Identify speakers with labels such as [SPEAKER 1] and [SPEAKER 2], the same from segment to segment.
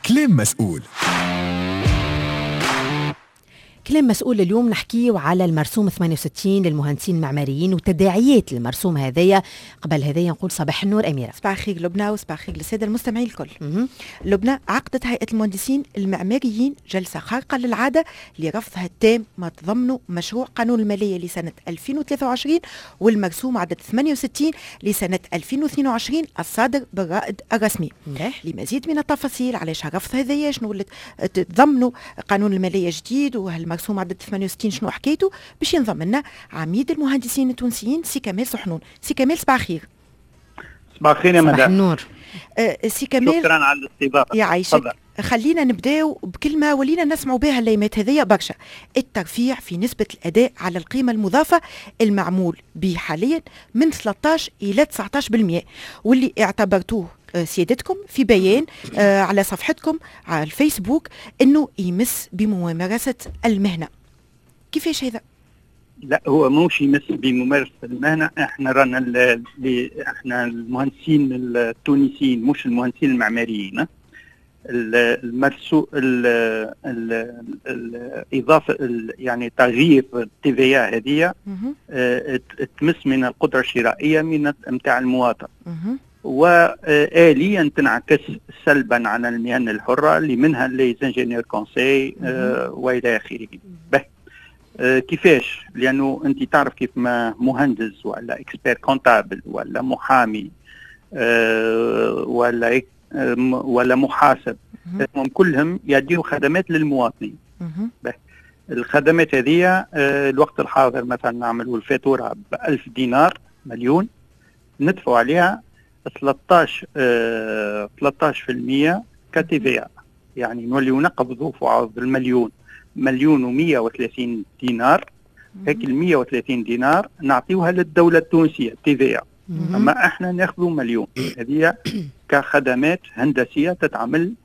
[SPEAKER 1] كلام مسؤول.
[SPEAKER 2] كلام مسؤول اليوم نحكيه على المرسوم 68 للمهندسين المعماريين وتداعيات المرسوم هذايا. قبل هذايا نقول صباح النور أميرة.
[SPEAKER 3] صباح الخير لبنى وصباح الخير للسادة المستمعين الكل. لبنى، عقدت هيئة المهندسين المعماريين جلسة خارقة للعادة لرفضها التام ما تضمنه مشروع قانون المالية لسنة 2023 والمرسوم عدد 68 لسنة 2022 الصادر بالرائد الرسمي. لمزيد من التفاصيل علاش الرفض هذايا، شنو اللي تضمنه قانون المالية جديد وهالمرسوم عدد 68 شنو حكيته، باش ينضم لنا عميد المهندسين التونسيين سي كمال سحنون. سي كمال صباح الخير.
[SPEAKER 4] صباح الخير يا مدام.
[SPEAKER 2] صباح النور.
[SPEAKER 4] سي كمال، شكرا على الاستضافه.
[SPEAKER 3] يعيشك. خلينا نبداو بكلمه ولينا نسمعوا بها الايامات هذيا برشا، الترفيع في نسبه الاداء على القيمه المضافه المعمول به حاليا من 13 الى 19%، واللي اعتبرتوه سيادتكم في بيان على صفحتكم على الفيسبوك انه يمس بممارسه المهنه. كيفاش هذا؟
[SPEAKER 4] لا، هو موش يمس بممارسه المهنه. احنا رانا احنا المهندسين التونسيين، مش المهندسين المعماريين. المرسو الاضافه يعني تغيير التي في هذه تمس من القدره الشرائيه من نتاع المواطن، وآليا تنعكس سلبا على المهن الحرة اللي منها لي زانجينيور كونسي وإلى آخره. كيفاش؟ لأنه أنت تعرف كيف ما مهندس ولا إكسبير كونتابل ولا محامي ولا محاسب كلهم يديروا خدمات للمواطنين. الخدمات هذه الوقت الحاضر مثلا نعملوا الفاتورة ب1000 دينار مليون، ندفعوا عليها 13% كتي في، يعني نوليو نقبضوا في عوض المليون 1,130 دينار. هيك 130 دينار نعطيوها للدولة التونسية تي في، أما احنا ناخذوا مليون. هذه كخدمات هندسية تتعمل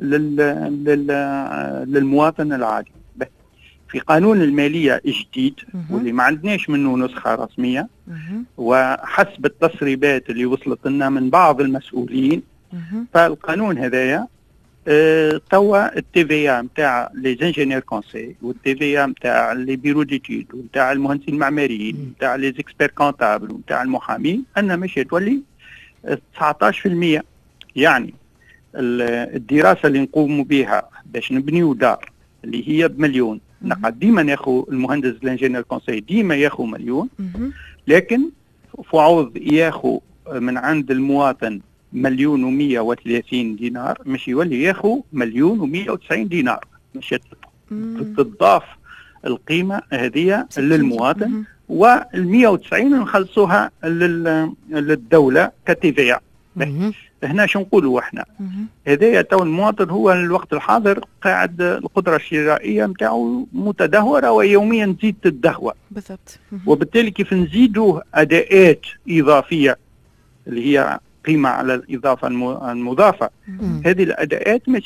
[SPEAKER 4] للمواطن العادي. في قانون المالية الجديد واللي ما عندناش منه نسخة رسمية، وحسب التسريبات اللي وصلت لنا من بعض المسؤولين، فالقانون هذايا توا التي في نتاع لي زانجينيور كونسي والتي في نتاع لي بيرو ديتود ونتاع المهندسين المعماريين ونتاع لي زيكسبير كونتابل ونتاع المحامين أنها ماشي تولي 19%. يعني الدراسة اللي نقوم بها باش نبنيو دار اللي هي بمليون، نقعد ديما ناخذ المهندس الانجينير كونسي ديما ياخذ مليون، لكن فعوض ياخذ من عند المواطن 1,130 دينار مش يولي ياخذ 1,190 دينار، مش تضاف القيمة هذه للمواطن، وال190 نخلصوها للدولة كتي. هنا شو نقولوا احنا؟ هذايا تو المواطن هو الوقت الحاضر قاعد القدره الشرائيه نتاعو متدهوره ويوميا تزيد تدهور.
[SPEAKER 3] بالضبط.
[SPEAKER 4] وبالتالي كيف نزيدوا اداءات اضافيه اللي هي قيمه على الاضافه المضافه، هذه الاداءات مش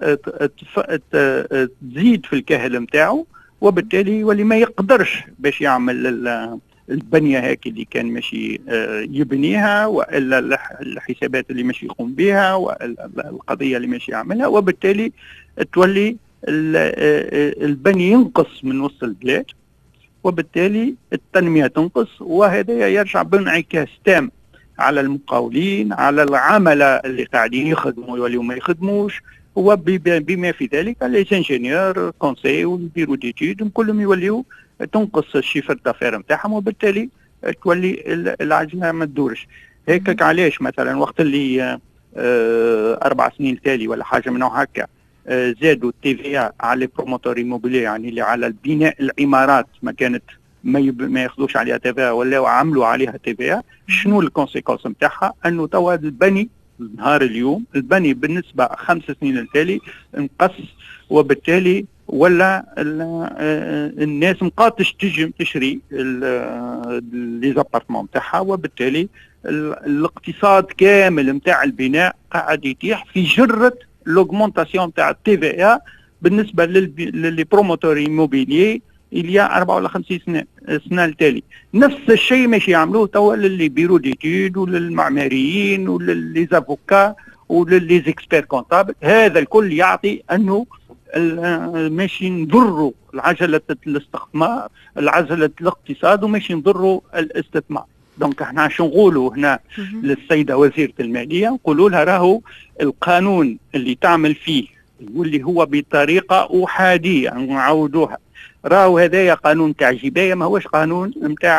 [SPEAKER 4] تزيد في الكاهل نتاعو، وبالتالي واللي ما يقدرش باش يعمل البنية هيك اللي كان ماشي يبنيها، وإلا الحسابات اللي ماشي يقوم بها، وإلا القضية اللي ماشي يعملها، وبالتالي تولي البني ينقص من وسط البلاد، وبالتالي التنمية تنقص، وهذا يرجع بانعكاس تام على المقاولين، على العملة اللي قاعدين يخدموا يوليوا ما يخدموش، وبما في ذلك لي انجينيور كونسي والبيرو ديتود كلهم يوليوا تنقص الشيفر دافير نتاعهم، وبالتالي تولي العجله ما تدورش. هيك علاش مثلا وقت اللي 4 سنين تالي ولا حاجه من هكا زادوا التي في على لي بروموتور ايموبيلي، يعني اللي على البناء العمارات ما كانت ما ياخذوش عليها تي في ولا عملوا عليها تي في. شنو الكونسيكونس نتاعها؟ انه توا البني نهار اليوم البني بالنسبه 5 سنين التالي انقص، وبالتالي ولا الناس مقاطش تشري لي زابارتمون نتاعها، وبالتالي الاقتصاد كامل نتاع البناء قاعد يتيح في جرة لوغمونطاسيون نتاع التي في بالنسبه للي بروموتور ايموبيليي اللي 4 ولا 5 سنه التالي. نفس الشيء ماشي يعملوه توا للي بيرو ديتود وللمعماريين وللي زافوكا وللي زيكسبير كونتابل. هذا الكل يعطي انه ماشي نضروا العجله الاستثمار، العجله الاقتصاد، وماشي نضروا الاستثمار. دونك احنا شو نقولوا هنا للسيده وزيره الماليه؟ نقولوا لها راهو القانون اللي تعمل فيه واللي هو بطريقه احاديه، نعودوها، راهو هذايا قانون تاع جبايه، ما هوش قانون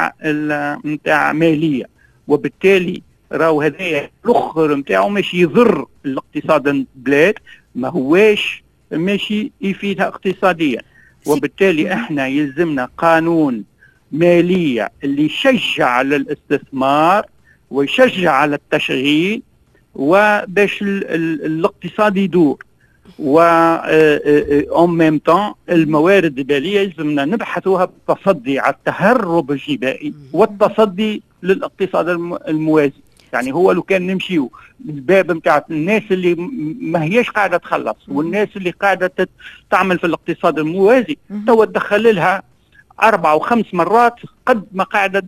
[SPEAKER 4] نتاع ماليه، وبالتالي راهو هذايا الاخر نتاعو ماشي يضر الاقتصاد البلاد، ما هواش ماشي يفيدها اقتصاديا. وبالتالي احنا يلزمنا قانون مالية اللي يشجع على الاستثمار ويشجع على التشغيل وباش الاقتصاد يدور. و اون ميم طون الموارد المالية يلزمنا نبحثوها بالتصدي على التهرب الجبائي والتصدي للاقتصاد الموازي. يعني هو لو كان نمشيو الباب نتاع الناس اللي ما هيش قاعده تخلص والناس اللي قاعده تعمل في الاقتصاد الموازي توا تدخل لها 4 و5 مرات قد ما قاعده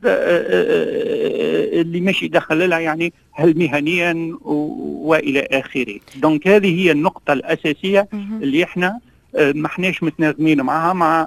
[SPEAKER 4] اللي ماشي يدخل لها، يعني هل مهنيا والى اخره. دونك هذه هي النقطه الاساسيه اللي احنا ما احناش متناغمين معها مع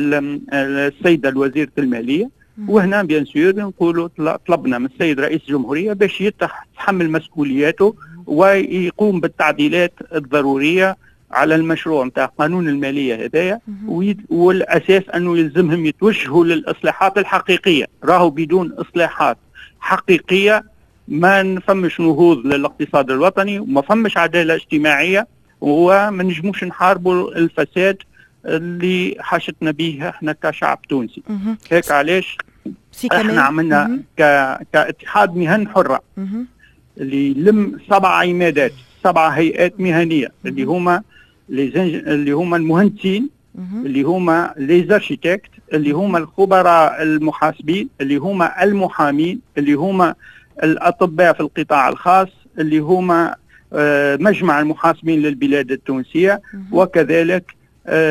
[SPEAKER 4] السيده الوزيره الماليه. وهنا بيان سور نقولوا طلبنا من السيد رئيس الجمهورية باش يتحمل مسؤولياته ويقوم بالتعديلات الضرورية على المشروع نتاع قانون المالية هذايا، والأساس أنه يلزمهم يتوجهوا للإصلاحات الحقيقية. راهو بدون إصلاحات حقيقية ما نفهمش نهوض للاقتصاد الوطني وما فهمش عدالة اجتماعية وما نجموش نحاربوا الفساد اللي حاشتنا به احنا كشعب تونسي. هيك علاش احنا عملنا كاتحاد مهن حرة اللي يلم 7 عمادات، 7 هيئات مهنية اللي هما المهندسين، اللي هما ليزارشيتكت، اللي هما الخبراء المحاسبين، اللي هما المحامين، اللي هما الأطباء في القطاع الخاص، اللي هما مجمع المحاسبين للبلاد التونسية، وكذلك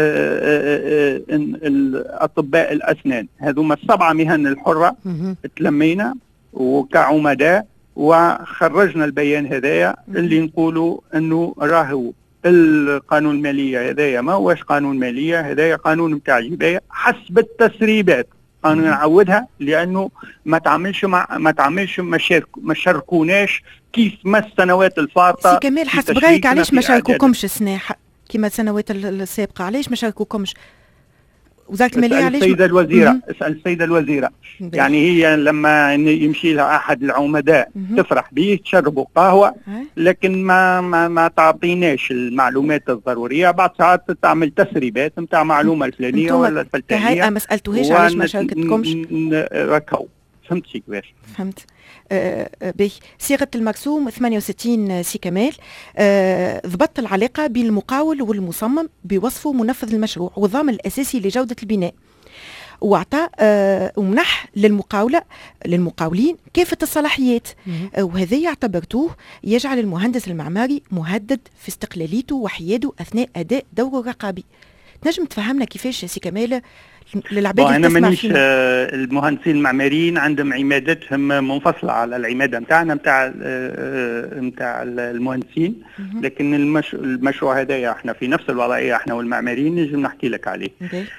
[SPEAKER 4] الأطباء الأسنان. هذوما 7 مهن الحرة تلمينا وكعمداء وخرجنا البيان هذايا اللي نقولوا أنه راهو القانون المالية هذايا ما هوش قانون مالية، هذايا قانون متاع جباية حسب التسريبات. قانون نعودها لأنه ما تعملش ما شاركوناش كيف ما السنوات الفارطة.
[SPEAKER 3] سي كمال حسب رأيك علاش ما شاركوكمش السنة كما السنوات السابقة؟ علاش ما شاركوكمش وزارة المالية؟ علاش
[SPEAKER 4] السيدة الوزيرة اسأل السيدة الوزيرة. يعني هي لما يمشي لها أحد العمداء تفرح به، تشربوا قهوة، لكن ما تعطيناش المعلومات الضرورية. بعض ساعات تعمل تسريبات نتاع معلومة الفلانية ولا الفلانية.
[SPEAKER 3] كهيئة ما سألتوهاش علاش ما شاركتكمش؟
[SPEAKER 4] ركو فهمتي كيفاش؟
[SPEAKER 3] فهمت. صيغة المرسوم 68 سي كمال ضبط العلاقة بين المقاول والمصمم بوصفه منفذ المشروع والضامن الأساسي لجودة البناء، وأعطى ومنح للمقاولين كافة الصلاحيات، وهذا اعتبرتوه يجعل المهندس المعماري مهدد في استقلاليته وحياده أثناء أداء دوره الرقابي. تنجم تفهمنا كيفاش سي كمال للعباد اللي
[SPEAKER 4] أنا مانيش المهندسين المعماريين عندهم عمادتهم منفصلة على العمادة نتاعنا نتاع المهندسين، لكن المشروع هذايا احنا في نفس الوضعية احنا والمعماريين نجم نحكي لك عليه.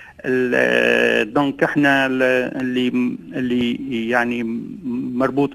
[SPEAKER 4] دونك احنا اللي يعني مربوط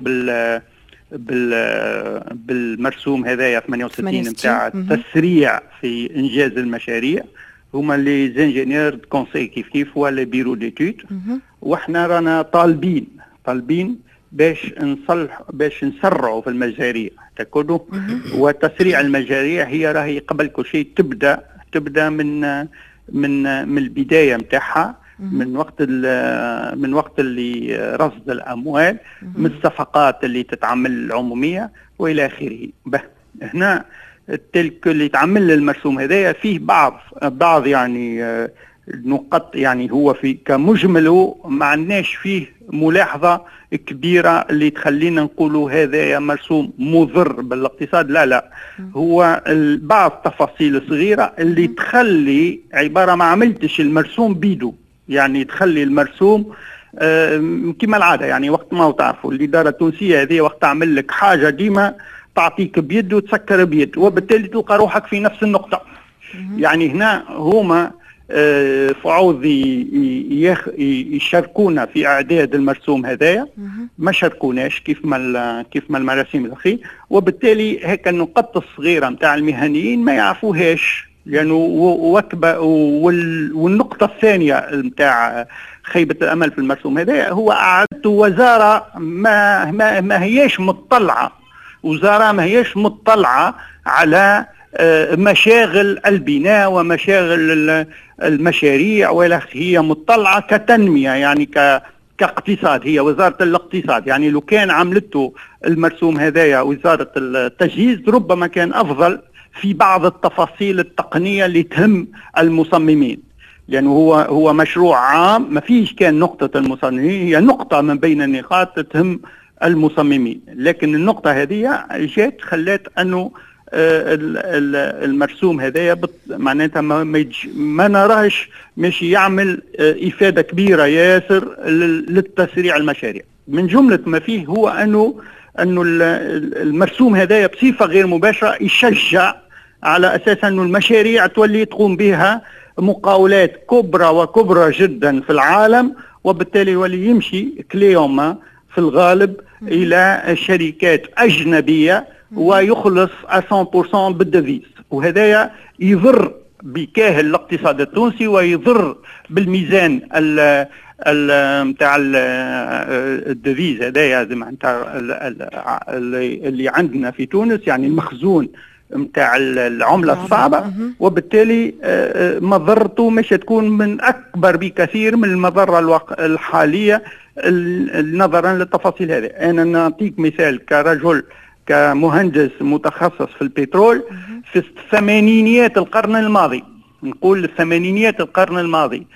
[SPEAKER 4] بالمرسوم هذايا 68 نتاع التسريع في انجاز المشاريع هما لي زانجينيور كونساي كيف ولا بيرو ديتود. واحنا رانا طالبين باش نسرعوا في المشاريع تكونوا. وتسريع المشاريع هي راهي قبل كل شيء تبدا من البدايه نتاعها، من وقت اللي رصد الاموال، من الصفقات اللي تتعمل العموميه والى اخره. هنا تلك اللي تعمل المرسوم هذايا فيه بعض يعني نقط، يعني هو في كمجمله ما عندناش فيه ملاحظة كبيرة اللي تخلينا نقولوا هذا مرسوم مضر بالاقتصاد. لا هو بعض التفاصيل الصغيرة اللي تخلي عبارة ما عملتش المرسوم بيدو، يعني تخلي المرسوم كما العادة. يعني وقت ما تعرفوا الإدارة التونسية هذه وقت تعمل لك حاجة ديما تعطيك بيد وتسكر بيد، وبالتالي تلقى روحك في نفس النقطة. يعني هنا هما فعوض يشاركونا في اعداد المرسوم هذايا، ما شاركوناش كيف ما المراسيم الاخرى، وبالتالي هيك النقط الصغيره نتاع المهنيين ما يعرفوهاش. لانه والنقطه الثانيه نتاع خيبه الامل في المرسوم هذايا هو اعدته وزاره ما هياش مطلعه، وزاره ما هياش مطلعه على مشاغل البناء ومشاغل المشاريع، ولا هي مطلعة كتنمية يعني كاقتصاد. هي وزارة الاقتصاد. يعني لو كان عملته المرسوم هذايا وزارة التجهيز ربما كان أفضل في بعض التفاصيل التقنية اللي تهم المصممين، لأنه هو مشروع عام ما فيش كان نقطة المصممين، هي نقطة من بين النقاط تهم المصممين. لكن النقطة هذه جات خلات أنه المرسوم هذايا معناتها ما نراهش ماشي يعمل إفادة كبيرة ياسر للتسريع المشاريع. من جملة ما فيه هو أنه المرسوم هذايا بصفة غير مباشرة يشجع على أساس أنه المشاريع تولي تقوم بها مقاولات كبرى وكبرى جدا في العالم، وبالتالي يولي يمشي كليوما في الغالب إلى شركات أجنبية ويخلص 100% بالدفيز، وهذايا يضر بكاهل الاقتصاد التونسي ويضر بالميزان نتاع الدفيز هذايا نتاع اللي عندنا في تونس، يعني المخزون نتاع العملة الصعبة، وبالتالي مضرته مش تكون من أكبر بكثير من المضرة الحالية نظرا للتفاصيل هذه. أنا نعطيك مثال كرجل كمهندس متخصص في البترول في الثمانينيات القرن الماضي، نقول الثمانينيات القرن الماضي،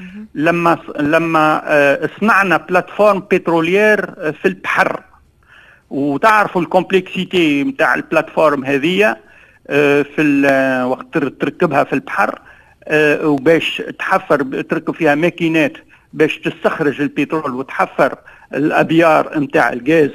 [SPEAKER 4] لما صنعنا بلاتفورم بترولير في البحر، وتعرفوا الكومبلكسيتي نتاع البلاتفورم هذه في وقت تركبها في البحر، وباش تركب فيها ماكينات باش تستخرج البترول وتحفر الابيار نتاع الغاز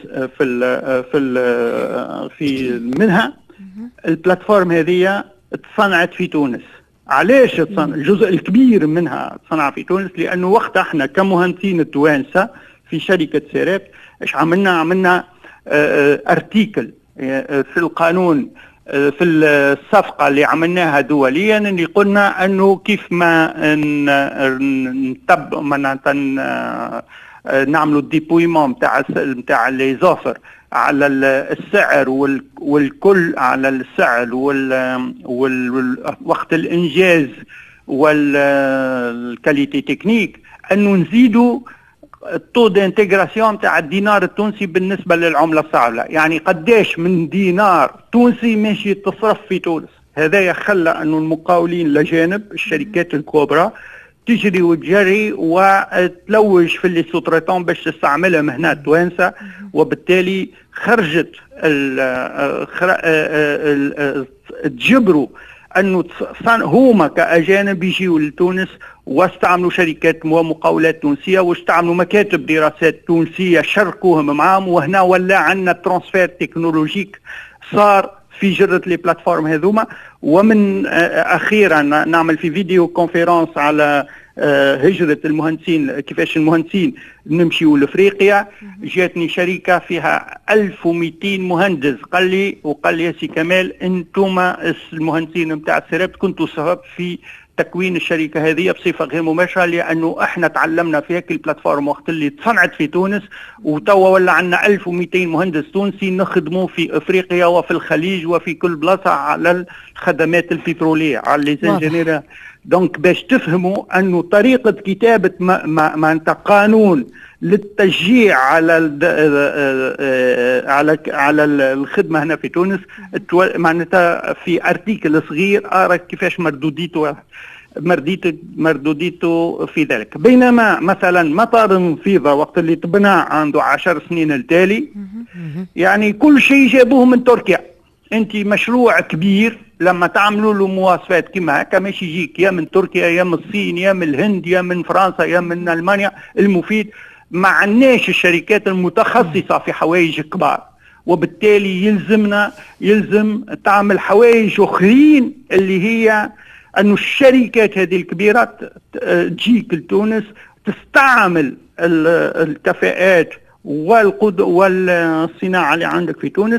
[SPEAKER 4] في منها. البلاتفورم هذه تصنعت في تونس. علاش الجزء الكبير منها تصنع في تونس؟ لانه وقتها احنا كمهندسين التوانسه في شركه سيراب ايش عملنا ارتيكل في القانون في الصفقة اللي عملناها دوليا، اللي قلنا انه كيف ما نعملوا الديبويمون نتاع لي زوفر على السعر والكل على السعر وقت الانجاز والكاليتي تكنيك، انه نزيدوا الطو دانتيغراسيون تاع الدينار التونسي بالنسبه للعمله الصعبه. يعني قداش من دينار تونسي ماشي تصرف في تونس. هذا خلى انه المقاولين الاجانب الشركات الكبرى تجري وتجري وتلوج في اللي سوتريتون باش تستعملها مهنات توانسه، وبالتالي خرجت تجبروا انه هما كاجانب يجيوا لتونس واستعملوا شركات ومقاولات تونسيه واستعملوا مكاتب دراسات تونسيه شاركوهم معاهم، وهنا ولا عندنا ترانسفير تكنولوجيك صار في جرة لي بلاتفورم هذوما. ومن اخيرا نعمل في فيديو كونفيرانس على هجرة المهندسين، كيفاش المهندسين نمشيوا لافريقيا. جاتني شركة فيها 1200 مهندس، قال لي يا سي كمال انتم المهندسين نتاع السيراب كنتوا سبب في تكوين الشركة هذه بصفة غير مباشرة، لأنه احنا تعلمنا في هيك البلاتفورم وقت اللي تصنعت في تونس، وتوا ولا عندنا 1200 مهندس تونسي نخدموا في افريقيا وفي الخليج وفي كل بلاصة على الخدمات البترولية على لي انجينير. دونك باش تفهموا انه طريقة كتابة معناتها قانون للتشجيع على الخدمة هنا في تونس، معناتها في ارتيكل صغير ارى كيفاش مردوديته في ذلك. بينما مثلا مطار النفيضة وقت اللي تبنى عنده 10 سنين التالي، يعني كل شيء جابوه من تركيا. انت مشروع كبير لما تعملوا له مواصفات كما هكا ماشي يجيك يا من تركيا يا من الصين يا من الهند يا من فرنسا يا من المانيا. المفيد ما عندناش الشركات المتخصصه في حوايج كبار، وبالتالي يلزم تعمل حوايج أخرين اللي هي أن الشركات هذه الكبيرة تجيك لتونس تستعمل الكفاءات والصناعة اللي عندك في تونس،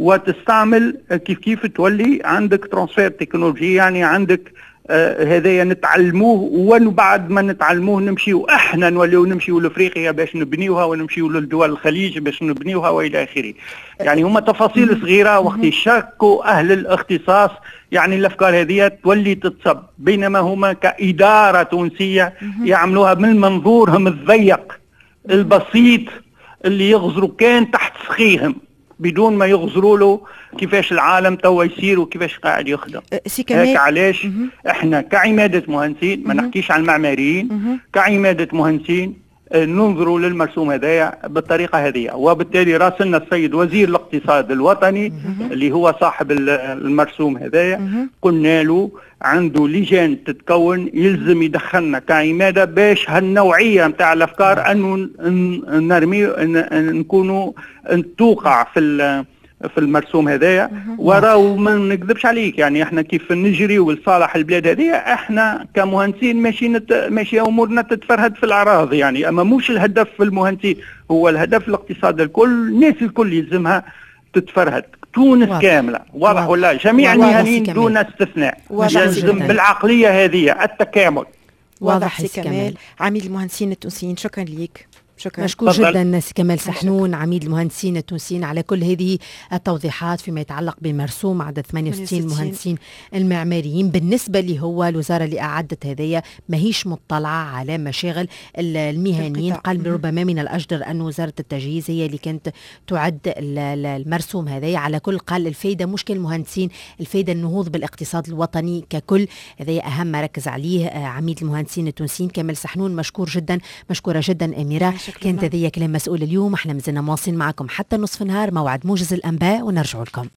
[SPEAKER 4] وتستعمل كيف تولي عندك ترانسفير تكنولوجي، يعني عندك هذايا نتعلموه، وبعد ما نتعلموه نمشيو احنا نمشيو لافريقيا باش نبنيوها، ونمشيو للدول الخليج باش نبنيوها والى اخره. يعني هما تفاصيل صغيره وقت يشاركوا اهل الاختصاص، يعني الافكار هذه تولي تتصب، بينما هما كاداره تونسيه يعملوها من منظورهم الضيق البسيط اللي يغزروا كان تحت سخيهم بدون ما يغزروا له كيفاش العالم توا يسير وكيفاش قاعد يخدم. هيك علاش احنا كعمادة مهندسين، ما نحكيش عن المعماريين، كعمادة مهندسين ننظروا للمرسوم هذايا بالطريقة هذه. وبالتالي راسلنا السيد وزير الاقتصاد الوطني اللي هو صاحب المرسوم هذايا، قلنا له عنده لجان تتكون يلزم يدخلنا كعمادة باش هالنوعية متاع الأفكار أنه نرمي نكونوا توقع في المرسوم هذايا. وراو ما نكذبش عليك، يعني احنا كيف نجري ولصالح البلاد هذه، احنا كمهندسين ماشي امورنا تتفرهد في الاعراض يعني، اما مش الهدف في المهندسين، هو الهدف الاقتصاد الكل، الناس الكل يلزمها تتفرهد، تونس واضح. كاملة واضح ولا جميع المهنيين دون استثناء يلزم بالعقلية هذه التكامل.
[SPEAKER 3] واضح سي كمال، عميد المهندسين التونسيين، شكرا ليك.
[SPEAKER 2] شكرا. مشكور جدا سي كمال سحنون عميد المهندسين التونسيين على كل هذه التوضيحات فيما يتعلق بمرسوم عدد 68 مهندسين المعماريين. بالنسبة لي هو الوزارة اللي أعدت هذية ماهيش مطلعة على مشاغل المهنيين، قال ربما من الأجدر أن وزارة التجهيز هي اللي كانت تعد المرسوم هذية. على كل قال الفايدة مشكل المهندسين، الفايدة النهوض بالاقتصاد الوطني ككل، هذا أهم ما ركز عليه عميد المهندسين التونسيين كمال سحنون. مشكور جدا، مشكورة جدا أميرة. كانت هذه كلام مسؤول اليوم، احنا مازلنا مواصلين معكم حتى نصف النهار، موعد موجز الأنباء ونرجع لكم.